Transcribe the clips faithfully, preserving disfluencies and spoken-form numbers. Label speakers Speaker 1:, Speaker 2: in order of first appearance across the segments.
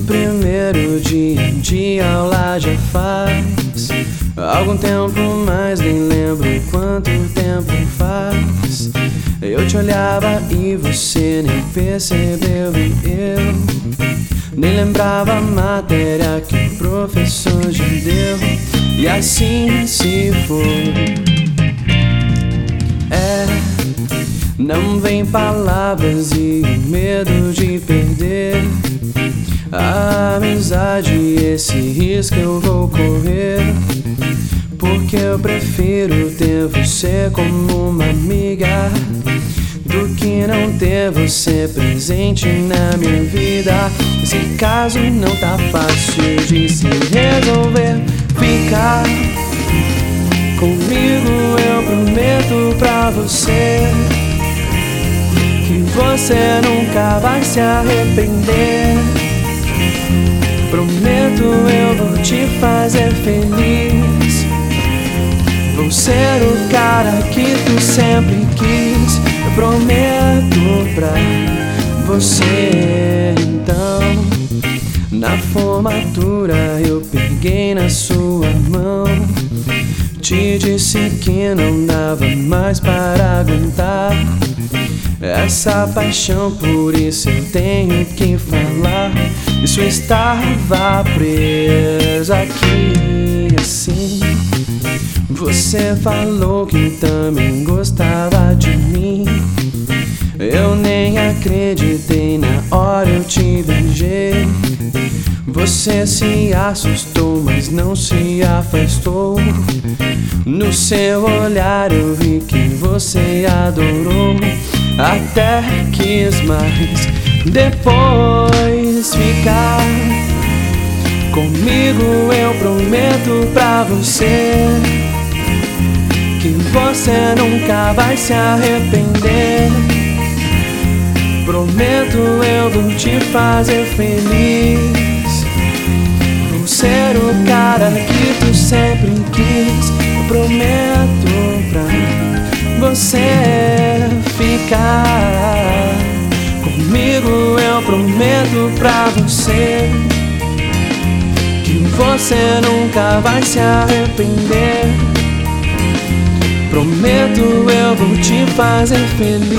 Speaker 1: primeiro dia de aula já faz algum tempo, mas nem lembro quanto tempo faz. Eu te olhava e você nem percebeu, e eu nem lembrava a matéria que o professor já deu. E assim se foi. É, não vem palavras e o medo de perder a amizade, esse risco eu vou correr, porque eu prefiro ter você como uma amiga do que não ter você presente na minha vida. Esse caso não tá fácil de se resolver. Ficar comigo, eu prometo pra você que você nunca vai se arrepender. Prometo, eu vou te fazer feliz. Vou ser o cara que tu sempre quis. Eu prometo pra você. Então, na formatura eu peguei na sua mão, te disse que não dava mais para aguentar essa paixão, por isso eu tenho que falar. Isso estava preso aqui assim. Você falou que também gostava de mim. Eu nem acreditei na hora eu te beijei. Você se assustou, mas não se afastou. No seu olhar eu vi que você adorou, até quis mais. Depois ficar comigo, eu prometo pra você que você nunca vai se arrepender. Prometo, eu vou te fazer feliz. Vou ser o cara que tu sempre quis. Eu prometo pra você ficar comigo, eu prometo pra você que você nunca vai se arrepender. Prometo, eu vou te fazer feliz.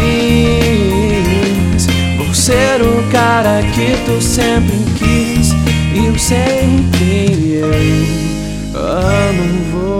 Speaker 1: Vou ser o cara que tu sempre quis. E eu sei que eu amo você.